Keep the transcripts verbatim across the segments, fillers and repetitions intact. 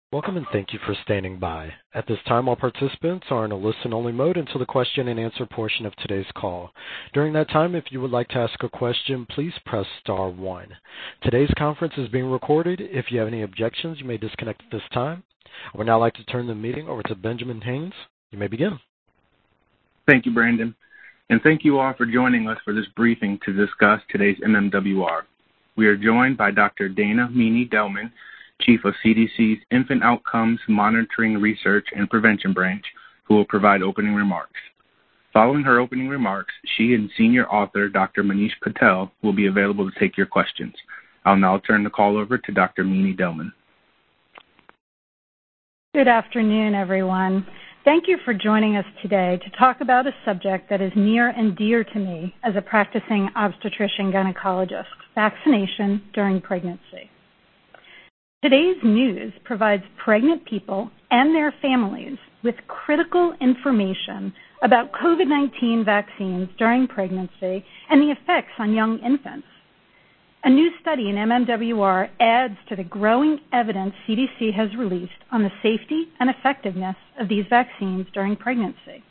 Welcome and thank you for standing by. At this time, all participants are in a listen-only mode until the question and answer portion of today's call. During that time, if you would like to ask a question, please press star one. Today's conference is being recorded. If you have any objections, you may disconnect at this time. I would now like to turn the meeting over to Benjamin Haynes. You may begin. Thank you, Brandon. And thank you all for joining us for this briefing to discuss today's M M W R. We are joined by Doctor Dana Meany-Delman, Chief of C D C's Infant Outcomes Monitoring Research and Prevention Branch, who will provide opening remarks. Following her opening remarks, she and senior author Doctor Manish Patel will be available to take your questions. I'll now turn the call over to Doctor Meany-Delman. Good afternoon, everyone. Thank you for joining us today to talk about a subject that is near and dear to me as a practicing obstetrician gynecologist, vaccination during pregnancy. Today's news provides pregnant people and their families with critical information about COVID nineteen vaccines during pregnancy and the effects on young infants. A new study in M M W R adds to the growing evidence C D C has released on the safety and effectiveness of these vaccines during pregnancy.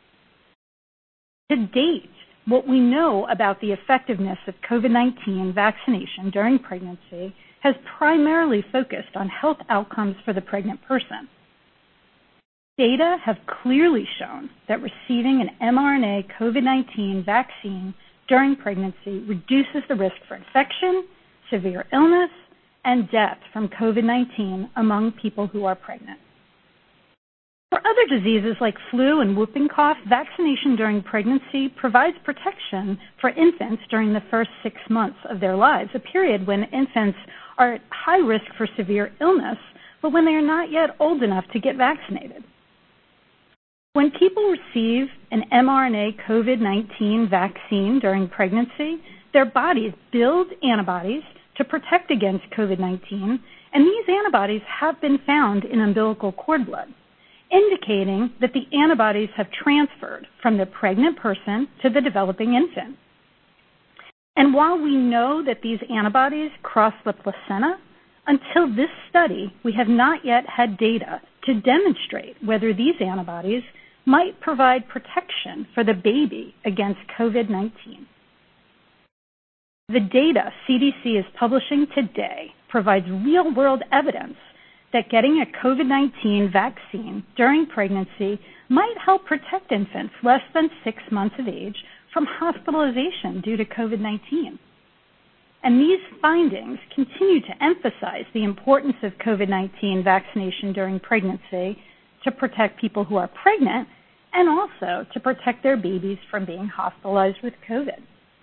To date, what we know about the effectiveness of COVID nineteen vaccination during pregnancy has primarily focused on health outcomes for the pregnant person. Data have clearly shown that receiving an mRNA COVID nineteen vaccine during pregnancy reduces the risk for infection, severe illness, and death from COVID nineteen among people who are pregnant. For other diseases like flu and whooping cough, vaccination during pregnancy provides protection for infants during the first six months of their lives, a period when infants are at high risk for severe illness, but when they are not yet old enough to get vaccinated. When people receive an mRNA COVID nineteen vaccine during pregnancy, their bodies build antibodies to protect against COVID nineteen, and these antibodies have been found in umbilical cord blood, indicating that the antibodies have transferred from the pregnant person to the developing infant. And while we know that these antibodies cross the placenta, until this study, we have not yet had data to demonstrate whether these antibodies might provide protection for the baby against COVID nineteen. The data C D C is publishing today provides real-world evidence that getting a COVID nineteen vaccine during pregnancy might help protect infants less than six months of age from hospitalization due to COVID nineteen. And these findings continue to emphasize the importance of COVID nineteen vaccination during pregnancy to protect people who are pregnant and also to protect their babies from being hospitalized with COVID.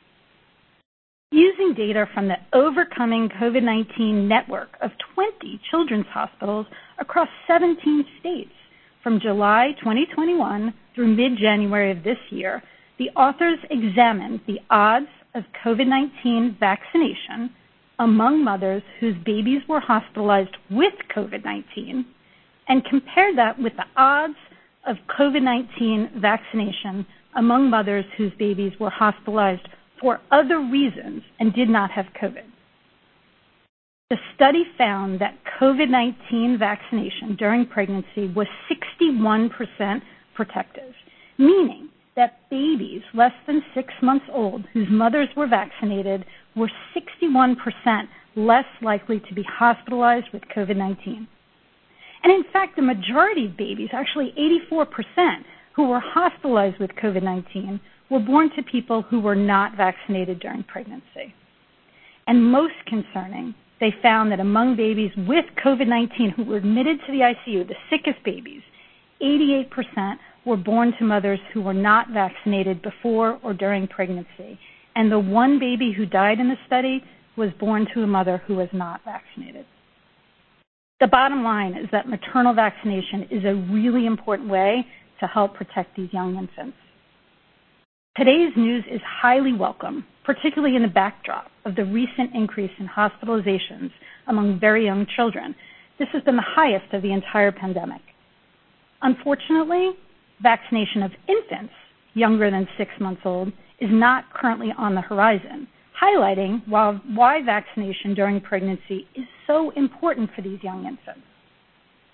Using data from the Overcoming COVID nineteen network of twenty children's hospitals across seventeen states from July twenty twenty-one through mid-January of this year, the authors examined the odds of COVID nineteen vaccination among mothers whose babies were hospitalized with COVID nineteen and compared that with the odds of COVID nineteen vaccination among mothers whose babies were hospitalized for other reasons and did not have COVID. The study found that COVID nineteen vaccination during pregnancy was sixty-one percent protective, meaning that babies less than six months old whose mothers were vaccinated were sixty-one percent less likely to be hospitalized with COVID nineteen. And in fact, the majority of babies, actually eighty-four percent, who were hospitalized with COVID nineteen were born to people who were not vaccinated during pregnancy. And most concerning, they found that among babies with COVID nineteen who were admitted to the I C U, the sickest babies, eighty-eight percent were born to mothers who were not vaccinated before or during pregnancy. And the one baby who died in the study was born to a mother who was not vaccinated. The bottom line is that maternal vaccination is a really important way to help protect these young infants. Today's news is highly welcome, particularly in the backdrop of the recent increase in hospitalizations among very young children. This has been the highest of the entire pandemic. Unfortunately, vaccination of infants younger than six months old is not currently on the horizon, highlighting why vaccination during pregnancy is so important for these young infants.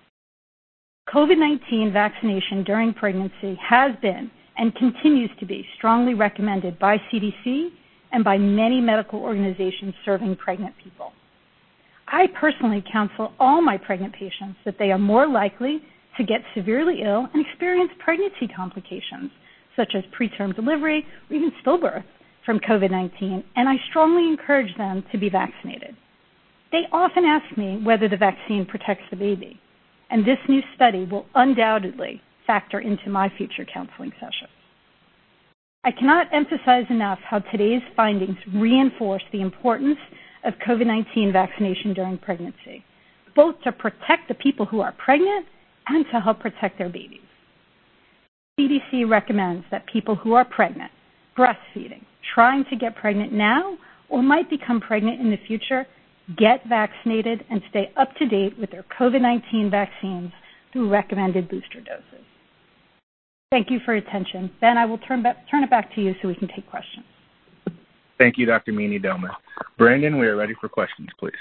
COVID nineteen vaccination during pregnancy has been and continues to be strongly recommended by C D C and by many medical organizations serving pregnant people. I personally counsel all my pregnant patients that they are more likely to get severely ill and experience pregnancy complications, such as preterm delivery or even stillbirth from COVID nineteen, and I strongly encourage them to be vaccinated. They often ask me whether the vaccine protects the baby, and this new study will undoubtedly factor into my future counseling sessions. I cannot emphasize enough how today's findings reinforce the importance of COVID nineteen vaccination during pregnancy, both to protect the people who are pregnant and to help protect their babies. C D C recommends that people who are pregnant, breastfeeding, trying to get pregnant now, or might become pregnant in the future, get vaccinated and stay up to date with their COVID nineteen vaccines through recommended booster doses. Thank you for your attention. Ben, I will turn, back, turn it back to you so we can take questions. Thank you, Doctor Meany-Delman. Brandon, we are ready for questions, please.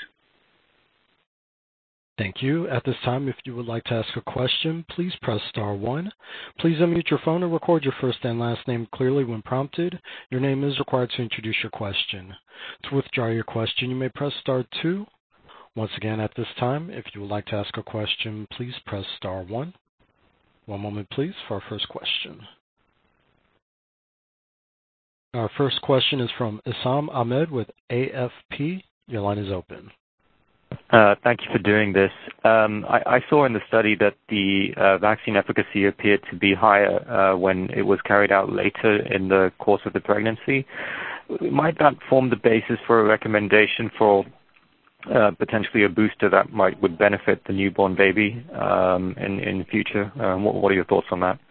Thank you. At this time, if you would like to ask a question, please press star one. Please unmute your phone and record your first and last name clearly when prompted. Your name is required to introduce your question. To withdraw your question, you may press star two. Once again, at this time, if you would like to ask a question, please press star one. One moment, please, for our first question. Our first question is from Issam Ahmed with A F P. Your line is open. Uh, thank you for doing this. Um, I, I saw in the study that the uh, vaccine efficacy appeared to be higher uh, when it was carried out later in the course of the pregnancy. Might that form the basis for a recommendation for uh, potentially a booster that might would benefit the newborn baby um, in in the future? Um, what, what are your thoughts on that?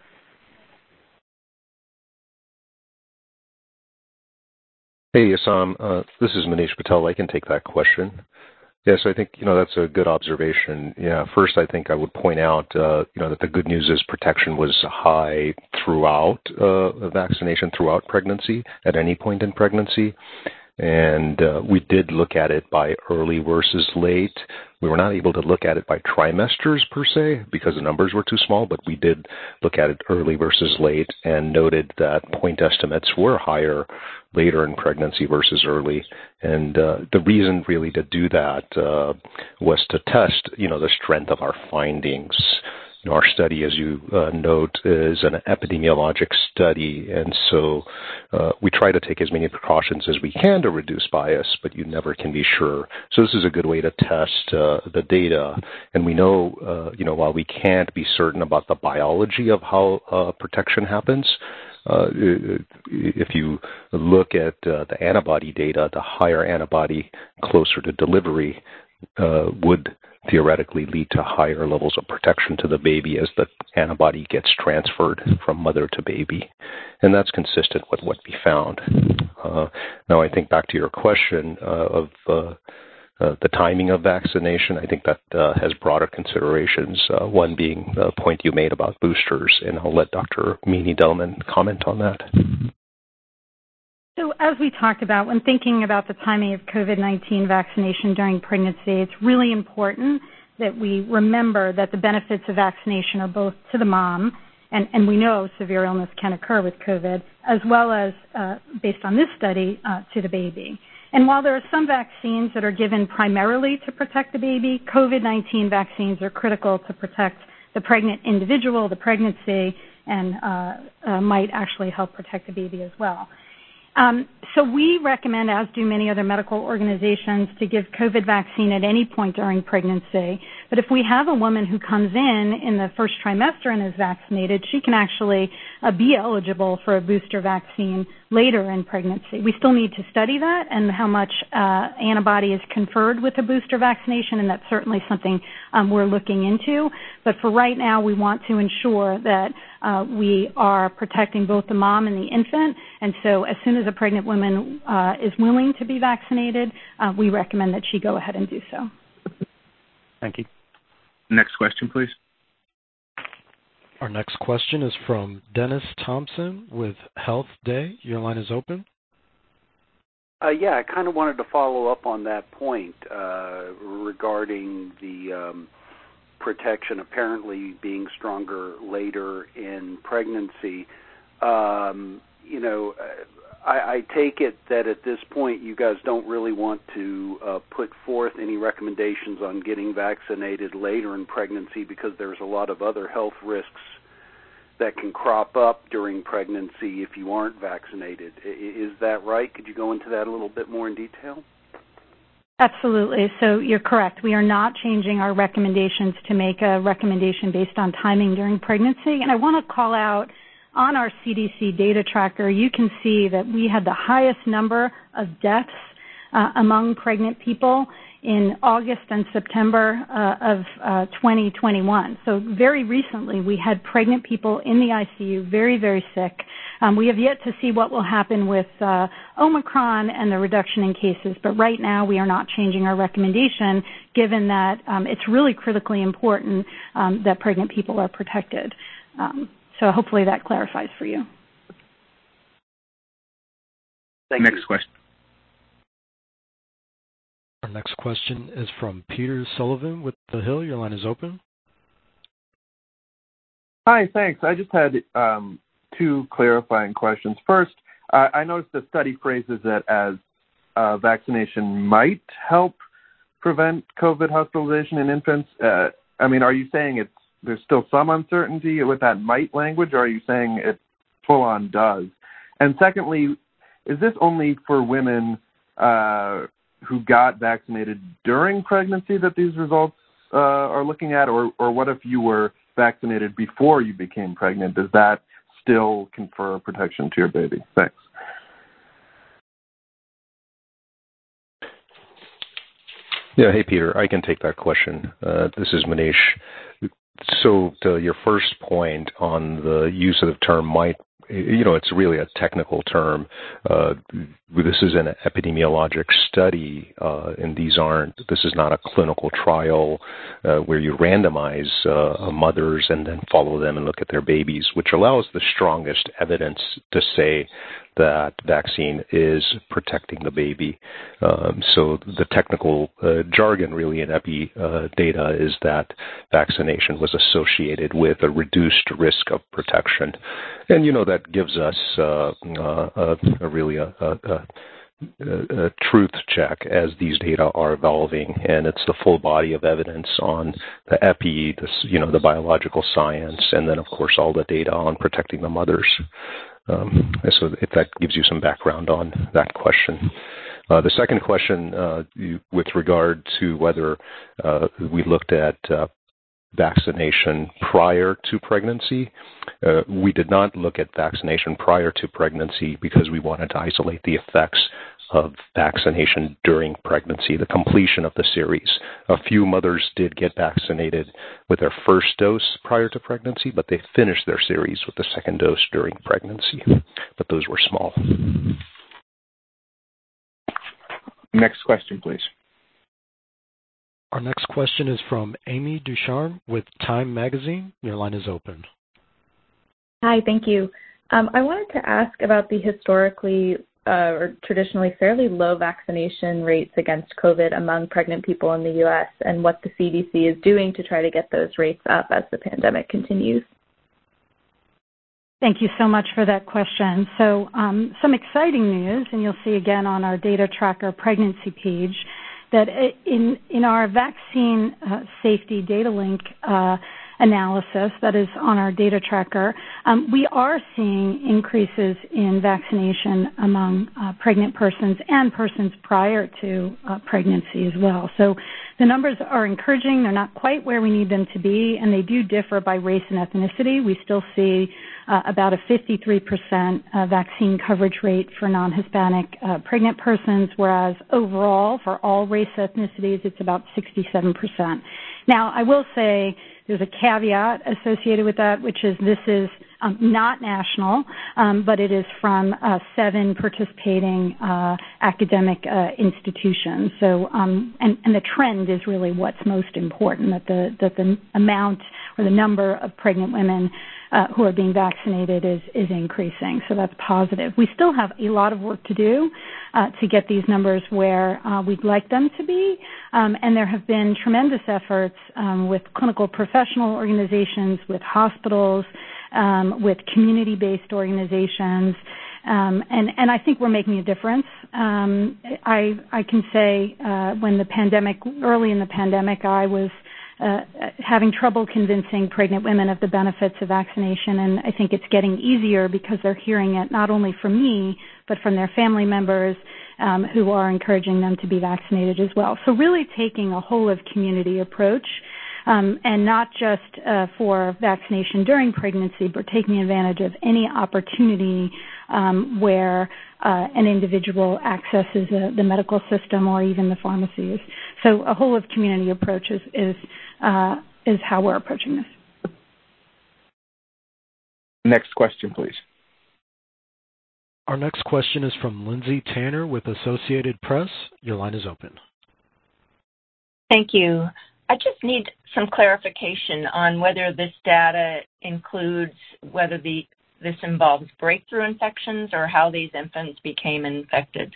Hey, Issam. Uh, this is Manish Patel. I can take that question. Yes, I think, you know, that's a good observation. Yeah, first, I think I would point out, uh, you know, that the good news is protection was high throughout uh, vaccination, throughout pregnancy, at any point in pregnancy. And uh, we did look at it by early versus late. We were not able to look at it by trimesters per se because the numbers were too small, but we did look at it early versus late and noted that point estimates were higher later in pregnancy versus early. And uh, the reason really to do that uh, was to test, you know, the strength of our findings. You know, our study, as you uh, note, is an epidemiologic study, and so uh, we try to take as many precautions as we can to reduce bias, but you never can be sure. So this is a good way to test uh, the data, and we know, uh, you know, while we can't be certain about the biology of how uh, protection happens, uh, if you look at uh, the antibody data, the higher antibody closer to delivery uh, would theoretically lead to higher levels of protection to the baby as the antibody gets transferred from mother to baby. And that's consistent with what we found. Uh, now, I think back to your question uh, of uh, uh, the timing of vaccination, I think that uh, has broader considerations, uh, one being the point you made about boosters, and I'll let Doctor Meany-Delman comment on that. So as we talked about, when thinking about the timing of COVID nineteen vaccination during pregnancy, it's really important that we remember that the benefits of vaccination are both to the mom, and, and we know severe illness can occur with COVID, as well as, uh, based on this study, uh, to the baby. And while there are some vaccines that are given primarily to protect the baby, COVID nineteen vaccines are critical to protect the pregnant individual, the pregnancy, and uh, uh, might actually help protect the baby as well. Um, so we recommend, as do many other medical organizations, to give COVID vaccine at any point during pregnancy. But if we have a woman who comes in in the first trimester and is vaccinated, she can actually uh, be eligible for a booster vaccine later in pregnancy. We still need to study that and how much uh, antibody is conferred with a booster vaccination, and that's certainly something um, we're looking into. But for right now, we want to ensure that uh, we are protecting both the mom and the infant. And so as soon as a pregnant woman uh, is willing to be vaccinated, uh, we recommend that she go ahead and do so. Thank you. Next question, please. Our next question is from Dennis Thompson with Health Day. Your line is open. Uh, yeah, I kind of wanted to follow up on that point uh, regarding the um, protection apparently being stronger later in pregnancy. Um, you know, I, I take it that at this point you guys don't really want to uh, put forth any recommendations on getting vaccinated later in pregnancy because there's a lot of other health risks that can crop up during pregnancy if you aren't vaccinated. Is that right? Could you go into that a little bit more in detail? Absolutely. So you're correct. We are not changing our recommendations to make a recommendation based on timing during pregnancy. And I want to call out on our C D C data tracker, you can see that we had the highest number of deaths uh, among pregnant people in August and September uh, of uh, twenty twenty-one. So very recently, we had pregnant people in the I C U, very, very sick. Um, we have yet to see what will happen with uh, Omicron and the reduction in cases, but right now we are not changing our recommendation, given that um, it's really critically important um, that pregnant people are protected. Um, so hopefully that clarifies for you. Thank Next you. question. Our next question is from Peter Sullivan with The Hill. Your line is open. Hi, thanks. I just had um, two clarifying questions. First, uh, I noticed the study phrases it as uh, vaccination might help prevent COVID hospitalization in infants. Uh, I mean, are you saying it's there's still some uncertainty with that might language, or are you saying it full-on does? And secondly, is this only for women uh, who got vaccinated during pregnancy that these results uh, are looking at, or, or what if you were vaccinated before you became pregnant? Does that still confer protection to your baby? Thanks. Yeah, hey, Peter, I can take that question. Uh, this is Manish. So to your first point on the use of the term might, you know, it's really a technical term. Uh, this is an epidemiologic study, uh, and these aren't, this is not a clinical trial uh, where you randomize uh, mothers and then follow them and look at their babies, which allows the strongest evidence to say that vaccine is protecting the baby. Um, so the technical uh, jargon really in epi uh, data is that vaccination was associated with a reduced risk of protection. And, you know, that gives us uh, uh, a, a really a, a, a, a truth check as these data are evolving, and it's the full body of evidence on the epi, the, you know, the biological science, and then, of course, all the data on protecting the mothers. Um, so if that gives you some background on that question. Uh, the second question uh, you, with regard to whether uh, we looked at uh, vaccination prior to pregnancy, uh, we did not look at vaccination prior to pregnancy because we wanted to isolate the effects of vaccination during pregnancy, the completion of the series. A few mothers did get vaccinated with their first dose prior to pregnancy, but they finished their series with the second dose during pregnancy. But those were small. Next question, please. Our next question is from Amy Ducharme with Time Magazine. Your line is open. Hi, thank you. Um, I wanted to ask about the historically uh, or traditionally fairly low vaccination rates against COVID among pregnant people in the U S and what the C D C is doing to try to get those rates up as the pandemic continues. Thank you so much for that question. So um, some exciting news, and you'll see again on our data tracker pregnancy page, that in, in our vaccine uh, safety data link uh, analysis that is on our data tracker, um, we are seeing increases in vaccination among uh, pregnant persons and persons prior to uh, pregnancy as well. So the numbers are encouraging. They're not quite where we need them to be, and they do differ by race and ethnicity. We still see uh, about a fifty-three percent uh, vaccine coverage rate for non-Hispanic uh, pregnant persons, whereas overall for all race ethnicities, it's about sixty-seven percent. Now, I will say there's a caveat associated with that, which is this is um, not national, um, but it is from uh, seven participating uh, academic uh, institutions. So, um, and, and the trend is really what's most important, that the that the amount or the number of pregnant women uh, who are being vaccinated is, is increasing. So that's positive. We still have a lot of work to do uh, to get these numbers where uh, we'd like them to be. Um, and there have been tremendous efforts um, with clinical professional organizations, with hospitals, um, with community-based organizations. Um, and, and I think we're making a difference. Um, I, I can say uh, when the pandemic, early in the pandemic, I was uh, having trouble convincing pregnant women of the benefits of vaccination, and I think it's getting easier because they're hearing it not only from me, but from their family members um, who are encouraging them to be vaccinated as well. So really taking a whole-of-community approach. Um, and not just uh, for vaccination during pregnancy, but taking advantage of any opportunity um, where uh, an individual accesses uh, the medical system or even the pharmacies. So a whole of community approach is is, uh, is how we're approaching this. Next question, please. Our next question is from Lindsay Tanner with Associated Press. Your line is open. Thank you. I just need some clarification on whether this data includes whether the this involves breakthrough infections or how these infants became infected.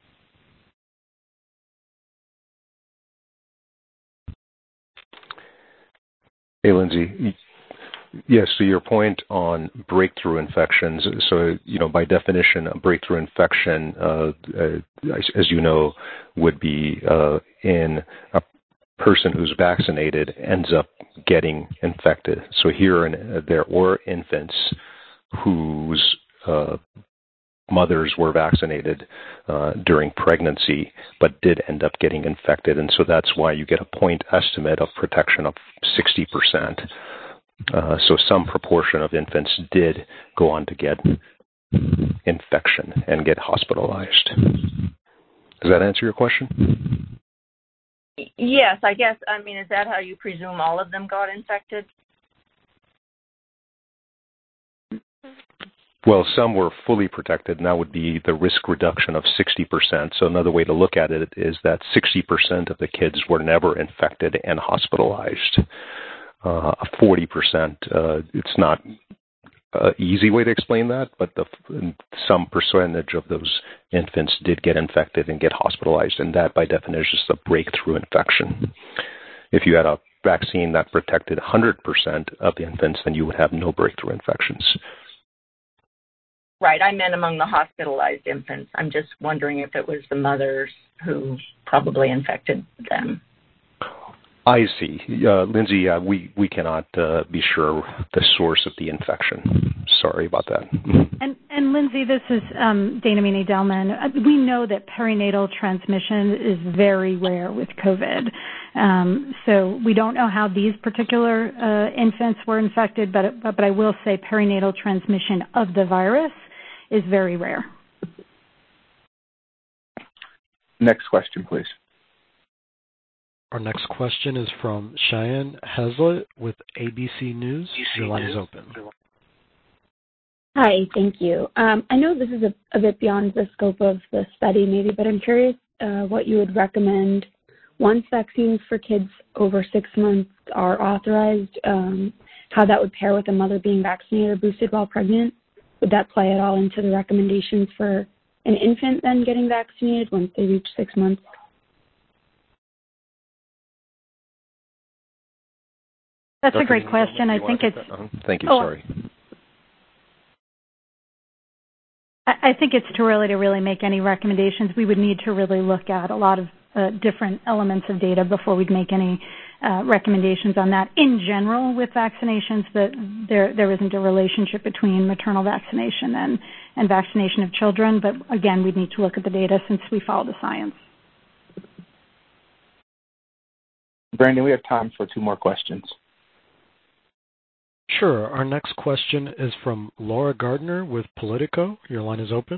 Hey, Lindsay. Yes, so your point on breakthrough infections, so, you know, by definition, a breakthrough infection, uh, uh, as you know, would be uh, in a person who's vaccinated ends up getting infected. So here in, there were infants whose uh, mothers were vaccinated uh, during pregnancy but did end up getting infected. And so that's why you get a point estimate of protection of sixty percent. Uh, so some proportion of infants did go on to get infection and get hospitalized. Does that answer your question? Yes, I guess. I mean, is that how you presume all of them got infected? Well, some were fully protected, and that would be the risk reduction of sixty percent. So another way to look at it is that sixty percent of the kids were never infected and hospitalized. Uh, forty percent, uh, it's not an easy way to explain that, but the, some percentage of those infants did get infected and get hospitalized, and that by definition is a breakthrough infection. If you had a vaccine that protected one hundred percent of the infants, then you would have no breakthrough infections. Right, I meant among the hospitalized infants. I'm just wondering if it was the mothers who probably infected them. I see. Uh, Lindsay, uh, we, we cannot uh, be sure the source of the infection. Sorry about that. And, and Lindsay, this is um, Dana Meany-Delman. We know that perinatal transmission is very rare with COVID. Um, so we don't know how these particular uh, infants were infected, but, but I will say perinatal transmission of the virus is very rare. Next question, please. Our next question is from Cheyenne Hazlett with A B C News. Your line is open. Hi, thank you. Um, I know this is a, a bit beyond the scope of the study maybe, but I'm curious uh, what you would recommend once vaccines for kids over six months are authorized, um, how that would pair with a mother being vaccinated or boosted while pregnant. Would that play at all into the recommendations for an infant then getting vaccinated once they reach six months? That's a great question. I think it's... Uh-huh. Thank you, oh, sorry. I think it's too early to really make any recommendations. We would need to really look at a lot of uh, different elements of data before we'd make any uh, recommendations on that. In general, with vaccinations, that there there isn't a relationship between maternal vaccination and, and vaccination of children. But again, we'd need to look at the data since we follow the science. Brandon, we have time for two more questions. Sure. Our next question is from Laura Gardner with Politico. Your line is open.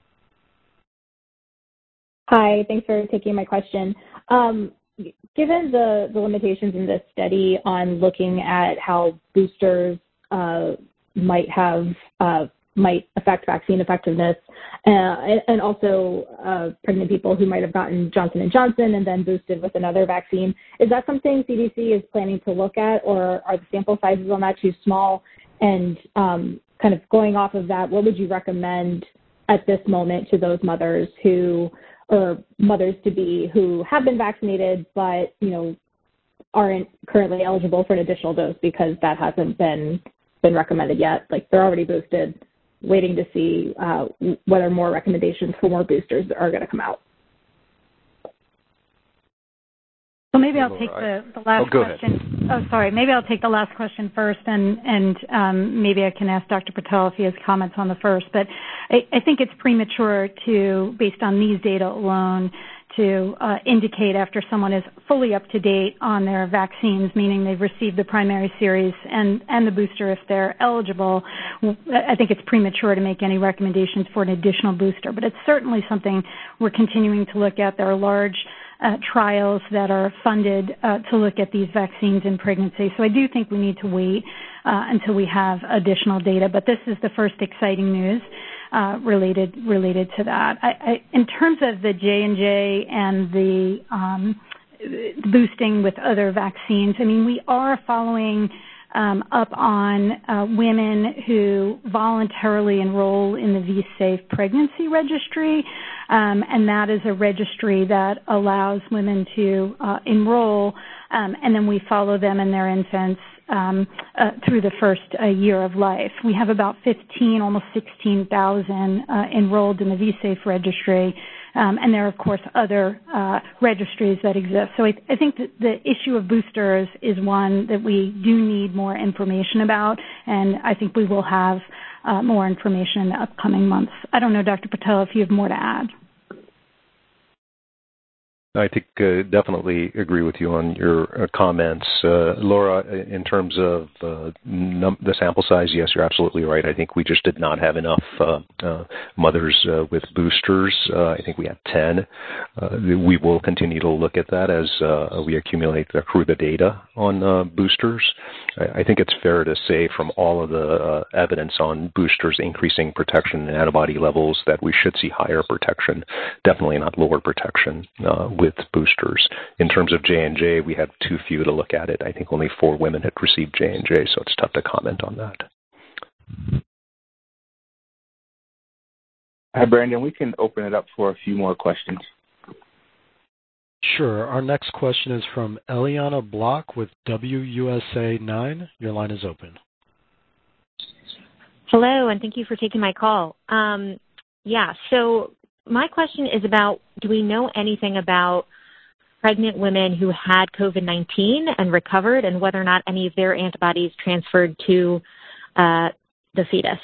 Hi, thanks for taking my question. Um, given the, the limitations in this study on looking at how boosters uh, might have uh, might affect vaccine effectiveness, uh, and, and also uh, pregnant people who might have gotten Johnson and Johnson and then boosted with another vaccine, is that something C D C is planning to look at, or are the sample sizes on that too small? And um, kind of going off of that, what would you recommend at this moment to those mothers who, or mothers to be who have been vaccinated but, you know, aren't currently eligible for an additional dose because that hasn't been been recommended yet? Like, they're already boosted, waiting to see uh, whether more recommendations for more boosters are going to come out. So maybe I'll take the, the last oh, question. Oh, sorry. Maybe I'll take the last question first, and, and um, maybe I can ask Doctor Patel if he has comments on the first. But I, I think it's premature to, based on these data alone, to uh, indicate after someone is fully up to date on their vaccines, meaning they've received the primary series and, and the booster if they're eligible. I think it's premature to make any recommendations for an additional booster, but it's certainly something we're continuing to look at. There are large uh, trials that are funded uh, to look at these vaccines in pregnancy. So I do think we need to wait uh, until we have additional data, but this is the first exciting news Uh, related related to that. I, I, in terms of the J and J and the um, boosting with other vaccines, I mean, we are following um, up on uh, women who voluntarily enroll in the V-Safe pregnancy registry, um, and that is a registry that allows women to uh, enroll, um, and then we follow them and their infants Um, uh, through the first uh, year of life. We have about fifteen, almost sixteen thousand uh, enrolled in the V-Safe registry, um, and there are, of course, other uh, registries that exist. So I, I think that the issue of boosters is one that we do need more information about, and I think we will have uh, more information in the upcoming months. I don't know, Doctor Patel, if you have more to add. I think uh, definitely agree with you on your uh, comments. Uh, Laura, in terms of uh, num- the sample size, yes, you're absolutely right. I think we just did not have enough uh, uh, mothers uh, with boosters. Uh, I think we had ten. Uh, we will continue to look at that as uh, we accumulate the accrue the data on uh, boosters. I, I think it's fair to say from all of the uh, evidence on boosters increasing protection and antibody levels that we should see higher protection, definitely not lower protection uh, with with boosters. In terms of J and J, we had too few to look at it. I think only four women had received J and J, so it's tough to comment on that. Hi, Brandon. We can open it up for a few more questions. Sure. Our next question is from Eliana Block with W U S A nine. Your line is open. Hello, and thank you for taking my call. Um, yeah, so my question is about, do we know anything about pregnant women who had COVID nineteen and recovered, and whether or not any of their antibodies transferred to uh, the fetus?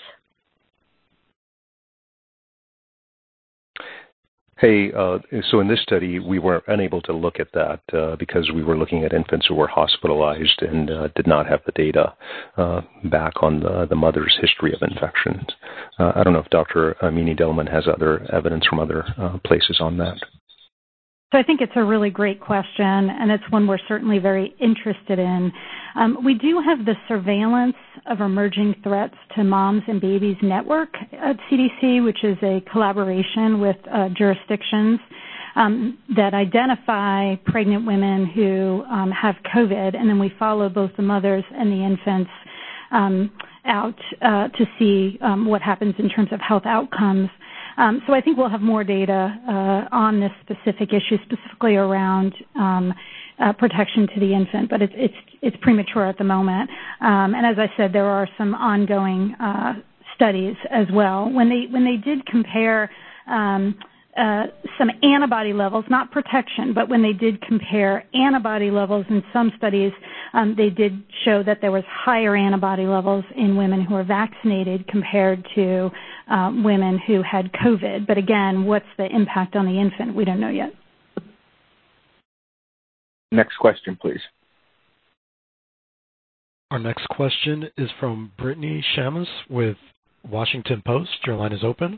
Hey, uh, so in this study, we were unable to look at that uh, because we were looking at infants who were hospitalized and uh, did not have the data uh, back on the, the mother's history of infections. Uh, I don't know if Doctor Meany-Delman has other evidence from other uh, places on that. So I think it's a really great question, and it's one we're certainly very interested in. Um, we do have the Surveillance of Emerging Threats to Moms and Babies Network at C D C, which is a collaboration with uh, jurisdictions um, that identify pregnant women who um, have COVID, and then we follow both the mothers and the infants um, out uh, to see um, what happens in terms of health outcomes. Um, so I think we'll have more data uh, on this specific issue, specifically around um, uh, protection to the infant, but it's it's it's premature at the moment. Um, and as I said, there are some ongoing uh, studies as well. When they when they did compare um, uh, some antibody levels, not protection, but when they did compare antibody levels in some studies, um, they did show that there was higher antibody levels in women who were vaccinated compared to uh, women who had COVID. But again, what's the impact on the infant? We don't know yet. Next question, please. Our next question is from Brittany Shamus with Washington Post. Your line is open.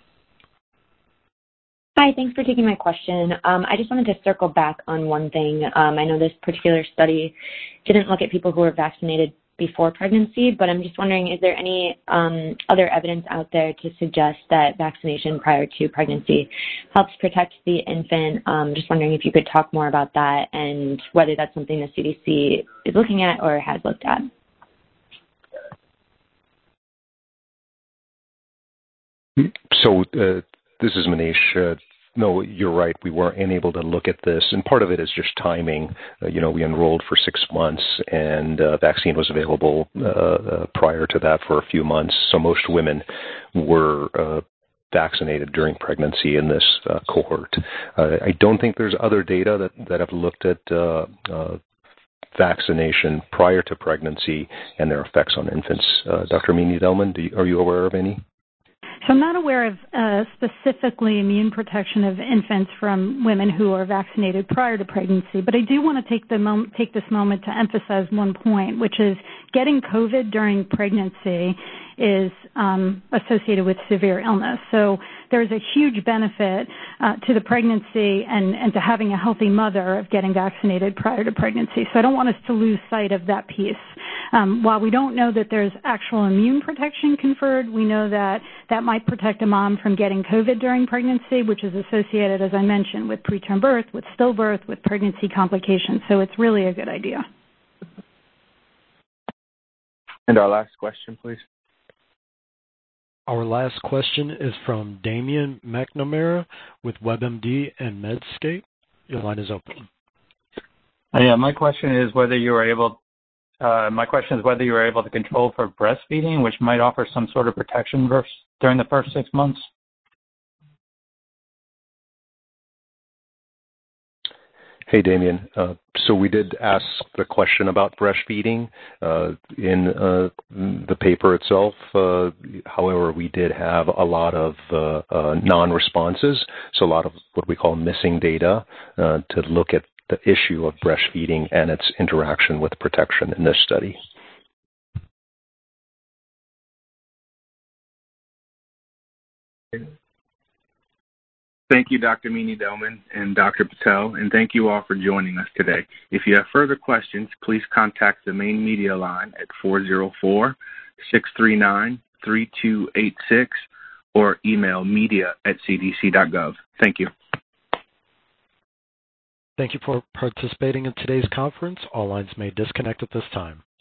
Hi, thanks for taking my question. Um, I just wanted to circle back on one thing. Um, I know this particular study didn't look at people who were vaccinated before pregnancy, but I'm just wondering, is there any um, other evidence out there to suggest that vaccination prior to pregnancy helps protect the infant? Um, just wondering if you could talk more about that and whether that's something the C D C is looking at or has looked at. So uh, this is Manish. Uh, no, you're right. We weren't able to look at this, and part of it is just timing. Uh, you know, we enrolled for six months, and uh, vaccine was available uh, uh, prior to that for a few months. So most women were uh, vaccinated during pregnancy in this uh, cohort. Uh, I don't think there's other data that, that have looked at uh, uh, vaccination prior to pregnancy and their effects on infants. Uh, Doctor Meany-Delman, do you, are you aware of any? So I'm not aware of uh, specifically immune protection of infants from women who are vaccinated prior to pregnancy, but I do want to take the mom- take this moment to emphasize one point, which is getting COVID during pregnancy is um, associated with severe illness. So there's a huge benefit uh, to the pregnancy and, and to having a healthy mother of getting vaccinated prior to pregnancy. So I don't want us to lose sight of that piece. Um, while we don't know that there's actual immune protection conferred, we know that that might protect a mom from getting COVID during pregnancy, which is associated, as I mentioned, with preterm birth, with stillbirth, with pregnancy complications. So it's really a good idea. And our last question, please. Our last question is from Damian McNamara with WebMD and Medscape. Your line is open. Uh, yeah, my question is whether you were able. Uh, my question is whether you were able to control for breastfeeding, which might offer some sort of protection versus, during the first six months. Hey, Damien. Uh, so we did ask the question about breastfeeding uh, in uh, the paper itself. Uh, however, we did have a lot of uh, uh, non-responses, so a lot of what we call missing data uh, to look at the issue of breastfeeding and its interaction with protection in this study. Thank you, Doctor Meany-Delman and Doctor Patel, and thank you all for joining us today. If you have further questions, please contact the main media line at four oh four, six three nine, three two eight six or email media at c d c dot gov. Thank you. Thank you for participating in today's conference. All lines may disconnect at this time.